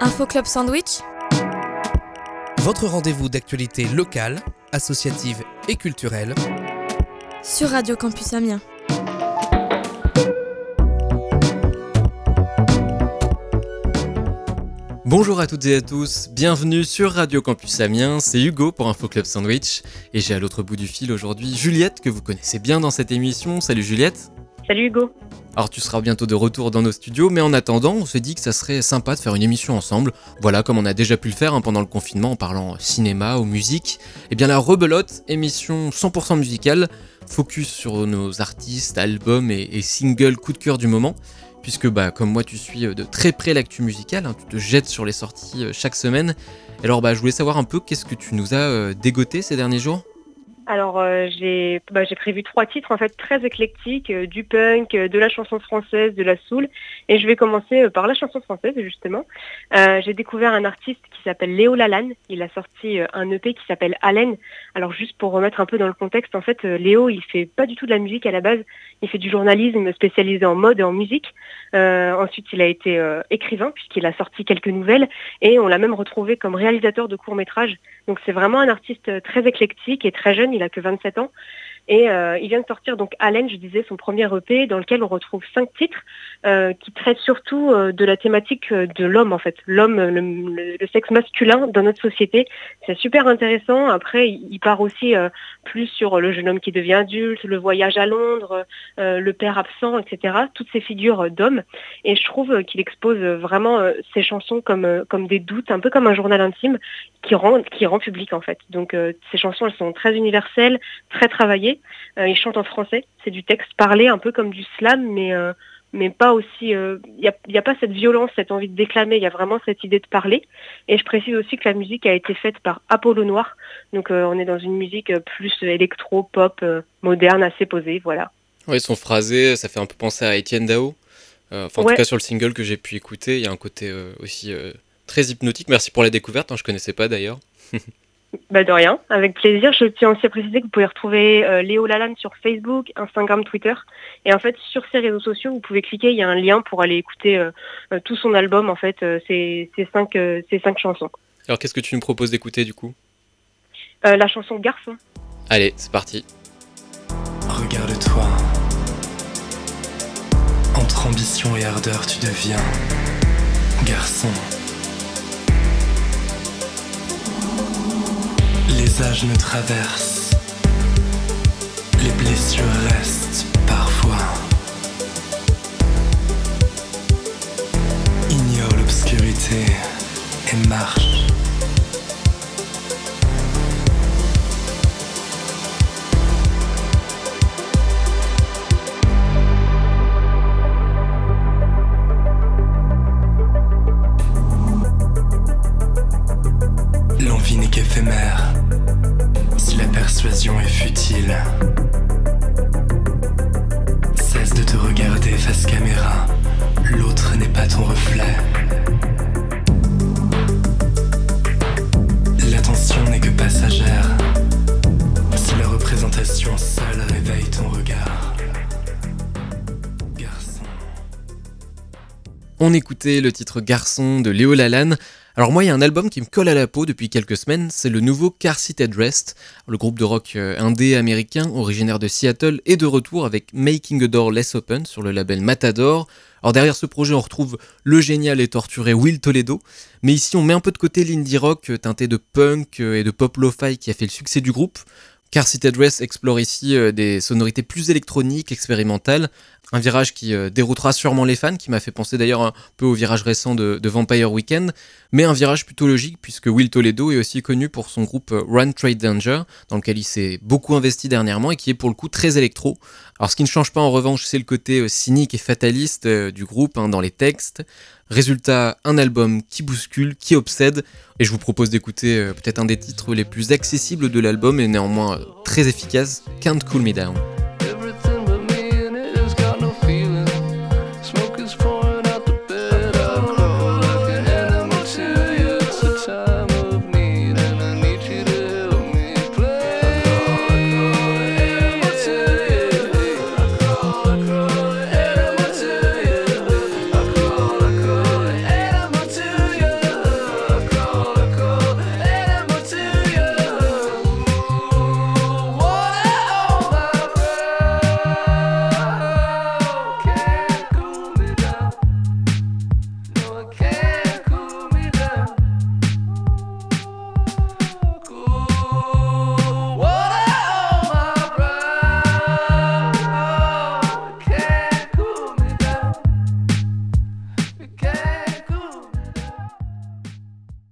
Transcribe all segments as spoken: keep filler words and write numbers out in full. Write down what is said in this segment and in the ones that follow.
Info Club Sandwich, votre rendez-vous d'actualité locale, associative et culturelle sur Radio Campus Amiens. Bonjour à toutes et à tous, bienvenue sur Radio Campus Amiens, c'est Hugo pour Info Club Sandwich et j'ai à l'autre bout du fil aujourd'hui Juliette que vous connaissez bien dans cette émission. Salut Juliette. Salut Hugo. Alors tu seras bientôt de retour dans nos studios, mais en attendant on s'est dit que ça serait sympa de faire une émission ensemble, voilà comme on a déjà pu le faire hein, pendant le confinement en parlant cinéma ou musique. Et bien la Rebelote, émission cent pour cent musicale, focus sur nos artistes, albums et, et singles coup de cœur du moment. Puisque bah, comme moi tu suis de très près l'actu musicale, hein, tu te jettes sur les sorties euh, chaque semaine. Alors bah, je voulais savoir un peu qu'est-ce que tu nous as euh, dégoté ces derniers jours. Alors euh, j'ai, bah, j'ai prévu trois titres en fait très éclectiques, euh, du punk, euh, de la chanson française, de la soul. Et je vais commencer euh, par la chanson française justement. Euh, j'ai découvert un artiste qui s'appelle Léo Lalanne. Il a sorti euh, un E P qui s'appelle Haleine. Alors juste pour remettre un peu dans le contexte, en fait euh, Léo il fait pas du tout de la musique à la base. Il fait du journalisme spécialisé en mode et en musique. Euh, ensuite il a été euh, écrivain puisqu'il a sorti quelques nouvelles et on l'a même retrouvé comme réalisateur de courts-métrages. Donc c'est vraiment un artiste très éclectique et très jeune. Il a que vingt-sept ans et euh, il vient de sortir donc Haleine, je disais, son premier E P dans lequel on retrouve cinq titres euh, qui traitent surtout euh, de la thématique euh, de l'homme en fait, l'homme, le, le, le sexe masculin dans notre société. C'est super intéressant. Après il, il part aussi euh, plus sur le jeune homme qui devient adulte, le voyage à Londres, euh, le père absent, et cetera. Toutes ces figures euh, d'hommes et je trouve euh, qu'il expose vraiment euh, ses chansons comme euh, comme des doutes, un peu comme un journal intime qui rend qui rend public en fait. Donc euh, ces chansons elles sont très universelles, très travaillées. Euh, il chante en français, c'est du texte parlé, un peu comme du slam, mais euh, mais pas aussi. Il euh, y a, y a pas cette violence, cette envie de déclamer. Il y a vraiment cette idée de parler. Et je précise aussi que la musique a été faite par Apollo Noir. Donc euh, on est dans une musique plus électro, pop, euh, moderne, assez posée, voilà. Ouais, son phrasé, ça fait un peu penser à Etienne Dao. Euh, enfin, en ouais. tout cas sur le single que j'ai pu écouter, il y a un côté euh, aussi euh, très hypnotique. Merci pour la découverte, hein, je connaissais pas d'ailleurs. Bah de rien, avec plaisir. Je tiens aussi à préciser que vous pouvez retrouver euh, Léo Lalanne sur Facebook, Instagram, Twitter. Et en fait, sur ces réseaux sociaux, vous pouvez cliquer, il y a un lien pour aller écouter euh, euh, tout son album, en fait, euh, ces, ces, cinq, euh, ces cinq chansons. Alors qu'est-ce que tu nous proposes d'écouter du coup ? euh, La chanson Garçon. Allez, c'est parti. Regarde-toi. Entre ambition et ardeur, tu deviens garçon. Les âges nous traversent, les blessures restent parfois. Ignore l'obscurité et marche. L'envie n'est qu'éphémère. Si la persuasion est futile, cesse de te regarder face caméra, l'autre n'est pas ton reflet. L'attention n'est que passagère, si la représentation seule réveille ton regard. Garçon. On écoutait le titre Garçon de Léo Lalanne. Alors moi, il y a un album qui me colle à la peau depuis quelques semaines, c'est le nouveau Car Seat Headrest. Le groupe de rock indé américain, originaire de Seattle, est de retour avec Making a Door Less Open sur le label Matador. Alors derrière ce projet, on retrouve le génial et torturé Will Toledo, mais ici on met un peu de côté l'indie rock teinté de punk et de pop lo-fi qui a fait le succès du groupe. Car Seat Headrest explore ici euh, des sonorités plus électroniques, expérimentales, un virage qui euh, déroutera sûrement les fans, qui m'a fait penser d'ailleurs un peu au virage récent de, de Vampire Weekend, mais un virage plutôt logique puisque Will Toledo est aussi connu pour son groupe euh, Run Trade Danger, dans lequel il s'est beaucoup investi dernièrement et qui est pour le coup très électro. Alors ce qui ne change pas en revanche, c'est le côté euh, cynique et fataliste euh, du groupe hein, dans les textes. Résultat, un album qui bouscule, qui obsède, et je vous propose d'écouter euh, peut-être un des titres les plus accessibles de l'album et néanmoins euh, très efficace, Can't Cool Me Down.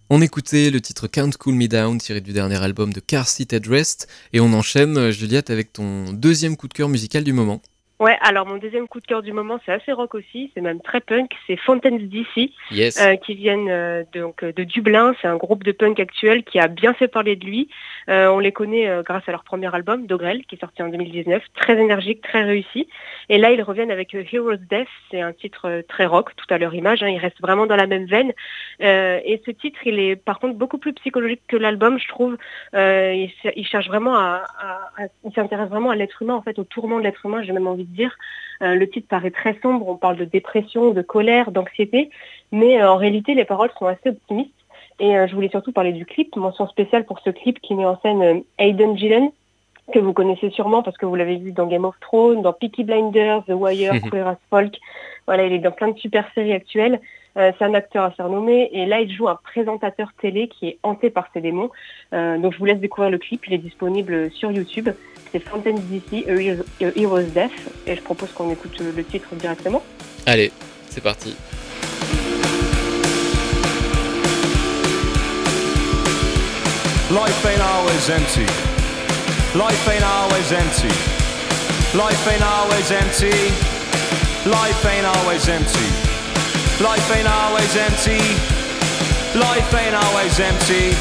On écoutait le titre Can't Cool Me Down tiré du dernier album de Car Seat Headrest et on enchaîne, Juliette, avec ton deuxième coup de cœur musical du moment. Ouais, alors mon deuxième coup de cœur du moment, c'est assez rock aussi, c'est même très punk, c'est Fountains D C, yes. euh, qui viennent euh, de, donc, de Dublin, c'est un groupe de punk actuel qui a bien fait parler de lui. Euh, on les connaît euh, grâce à leur premier album, Dogrel, qui est sorti en deux mille dix-neuf, très énergique, très réussi. Et là, ils reviennent avec euh, Hero's Death, c'est un titre euh, très rock, tout à leur image, hein, ils restent vraiment dans la même veine. Euh, et ce titre, il est par contre beaucoup plus psychologique que l'album, je trouve. Euh, il, il cherche vraiment à, à, à il s'intéresse vraiment à l'être humain, en fait, au tourment de l'être humain, j'ai même envie de dire. Euh, le titre paraît très sombre, on parle de dépression, de colère, d'anxiété, mais euh, en réalité les paroles sont assez optimistes. Et euh, je voulais surtout parler du clip, mention spéciale pour ce clip qui met en scène euh, Aidan Gillen, que vous connaissez sûrement parce que vous l'avez vu dans Game of Thrones, dans Peaky Blinders, The Wire, Queer as Folk. Voilà, il est dans plein de super séries actuelles. Euh, c'est un acteur assez renommé et là il joue un présentateur télé qui est hanté par ses démons. Euh, donc je vous laisse découvrir le clip, il est disponible sur YouTube. C'est Fountains D C, A Hero's, A Hero's Death et je propose qu'on écoute le titre directement. Allez, c'est parti. Life ain't always empty. Life ain't always empty. Life ain't always empty. Life ain't always empty. Life ain't always empty. Life ain't always empty.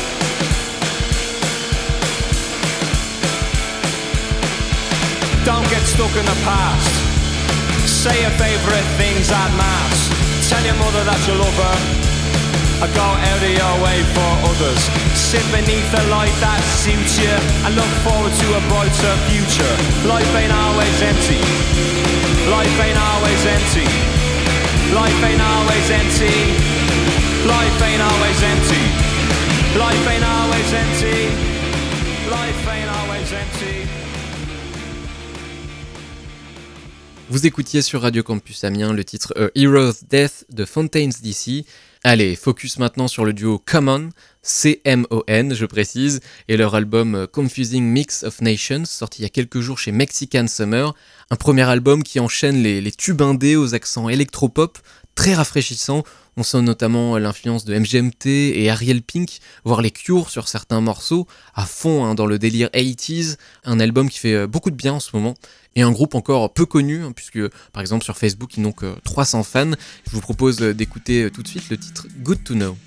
Don't get stuck in the past. Say your favourite things at mass. Tell your mother that you love her. Or go out of your way for others. Sit beneath the light that suits you and look forward to a brighter future. Life ain't always empty. Life ain't always empty. Life ain't always empty. Life ain't always empty. Life ain't always empty. Life ain't always empty. Vous écoutiez sur Radio Campus Amiens le titre A Hero's Death de Fountains D C. Allez, focus maintenant sur le duo Common, C M O N je précise, et leur album Confusing Mix of Nations, sorti il y a quelques jours chez Mexican Summer, un premier album qui enchaîne les, les tubes indés aux accents électropop, très rafraîchissant. On sent notamment l'influence de M G M T et Ariel Pink, voire les Cure sur certains morceaux, à fond hein, dans le délire eighties, un album qui fait beaucoup de bien en ce moment, et un groupe encore peu connu, hein, puisque par exemple sur Facebook ils n'ont que trois cents fans. Je vous propose d'écouter tout de suite le titre Good to Know.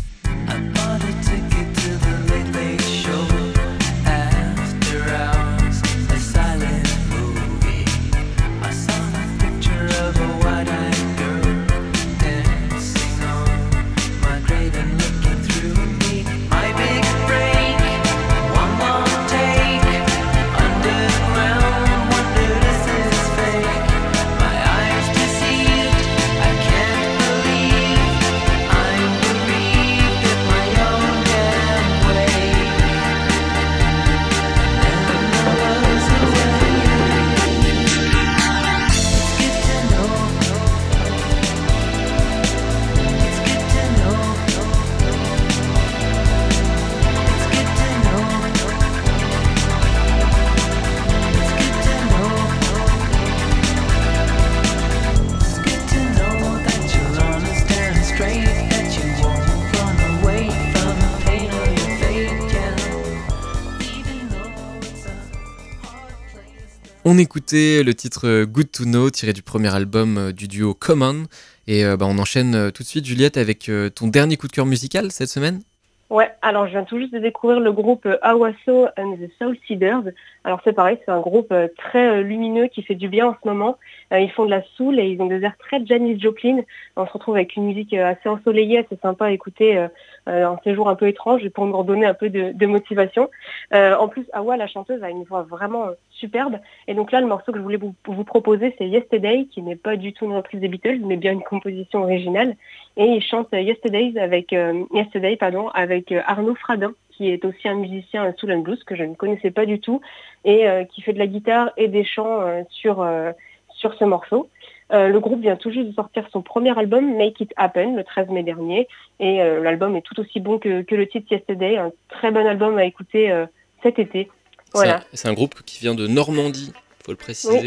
On écoutait le titre Good to Know tiré du premier album du duo Common et euh, bah, on enchaîne tout de suite Juliette avec euh, ton dernier coup de cœur musical cette semaine. Ouais, alors je viens tout juste de découvrir le groupe Awaso and the Soul Seeders. Alors c'est pareil, c'est un groupe très lumineux qui fait du bien en ce moment. Ils font de la soul et ils ont des airs très Janis Joplin. On se retrouve avec une musique assez ensoleillée, assez sympa à écouter en ces jours un peu étranges pour nous redonner un peu de, de motivation. Euh, en plus, Awa, la chanteuse, a une voix vraiment superbe. Et donc là, le morceau que je voulais vous, vous proposer, c'est Yesterday, qui n'est pas du tout une reprise des Beatles, mais bien une composition originale. Et il chante Yesterdays avec, euh, Yesterday, pardon, avec Arnaud Fradin, qui est aussi un musicien soul and blues que je ne connaissais pas du tout et euh, qui fait de la guitare et des chants euh, sur euh, sur ce morceau. Euh, le groupe vient tout juste de sortir son premier album, Make It Happen, le treize mai dernier, et euh, l'album est tout aussi bon que, que le titre Yesterday, un très bon album à écouter euh, cet été. Voilà. C'est un, c'est un groupe qui vient de Normandie, faut le préciser. Oui.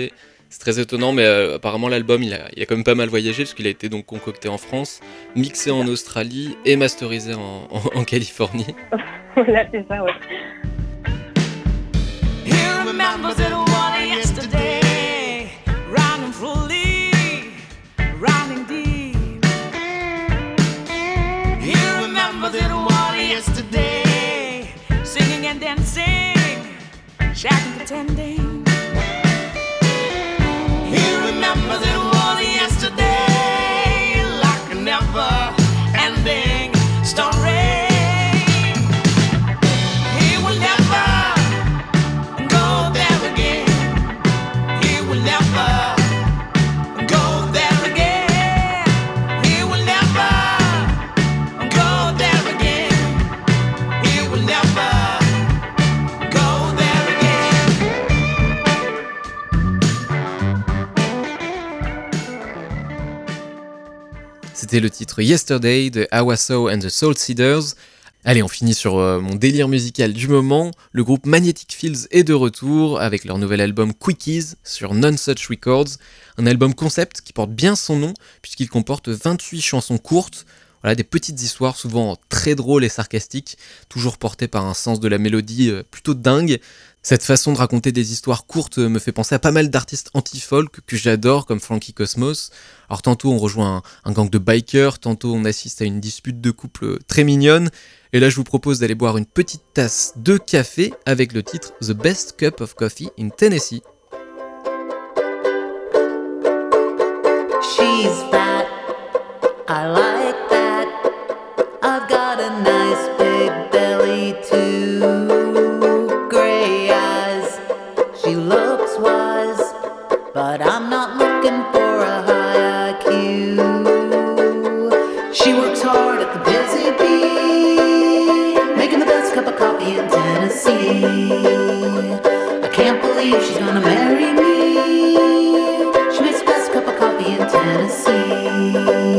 C'est très étonnant, mais euh, apparemment l'album il a, il a quand même pas mal voyagé parce qu'il a été donc concocté en France, mixé en Australie et masterisé en, en, en Californie. Voilà, c'est ça, ouais. He remembers it all yesterday, running fully, running deep. He remembers it all yesterday, singing and dancing, shouting, pretending. He remembers it all yesterday, like a never-ending story. C'était le titre Yesterday de Awaso and the Soul Seeders. Allez, on finit sur euh, mon délire musical du moment. Le groupe Magnetic Fields est de retour avec leur nouvel album Quickies sur Nonesuch Records. Un album concept qui porte bien son nom puisqu'il comporte vingt-huit chansons courtes. Voilà, des petites histoires souvent très drôles et sarcastiques, toujours portées par un sens de la mélodie euh, plutôt dingue. Cette façon de raconter des histoires courtes me fait penser à pas mal d'artistes anti-folk que j'adore, comme Frankie Cosmos. Alors tantôt on rejoint un, un gang de bikers, tantôt on assiste à une dispute de couple très mignonne. Et là je vous propose d'aller boire une petite tasse de café avec le titre The Best Cup of Coffee in Tennessee. She's fat, I like that. I've got a nice big belly too. But I'm not looking for a high I Q. She works hard at the busy bee, making the best cup of coffee in Tennessee. I can't believe she's gonna marry me. She makes the best cup of coffee in Tennessee.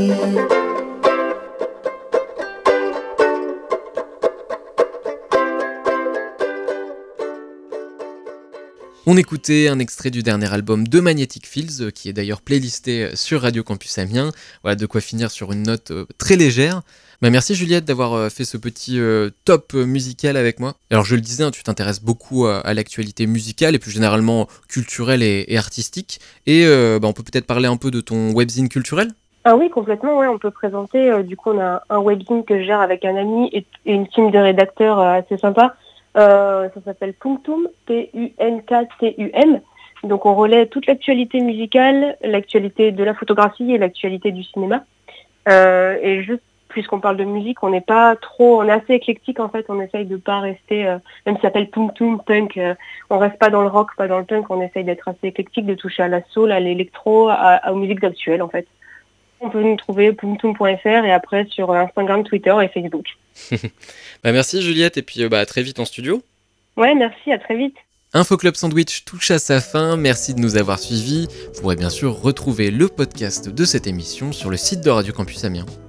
On écoutait un extrait du dernier album de Magnetic Fields, qui est d'ailleurs playlisté sur Radio Campus Amiens. Voilà, de quoi finir sur une note très légère. Bah merci Juliette d'avoir fait ce petit euh, top musical avec moi. Alors je le disais, hein, tu t'intéresses beaucoup à, à l'actualité musicale et plus généralement culturelle et, et artistique. Et euh, bah, on peut peut-être parler un peu de ton webzine culturel ? Ah oui, complètement, ouais, on peut présenter. Euh, du coup, on a un webzine que je gère avec un ami et, et une team de rédacteurs euh, assez sympa. Euh, ça s'appelle Punktum, P U N K T U M. Donc on relaie toute l'actualité musicale, l'actualité de la photographie et l'actualité du cinéma. Euh, et juste, puisqu'on parle de musique, on n'est pas trop, on est assez éclectique en fait, on essaye de pas rester, euh, même si ça s'appelle Punktum, punk, euh, on reste pas dans le rock, pas dans le punk, on essaye d'être assez éclectique, de toucher à la soul, à l'électro, à, à, aux musiques actuelles en fait. On peut nous trouver punktum point f r et après sur Instagram, Twitter et Facebook. bah merci Juliette et puis bah, à très vite en studio. Ouais, merci, à très vite. Info Club Sandwich touche à sa fin, merci de nous avoir suivis. Vous pourrez bien sûr retrouver le podcast de cette émission sur le site de Radio Campus Amiens.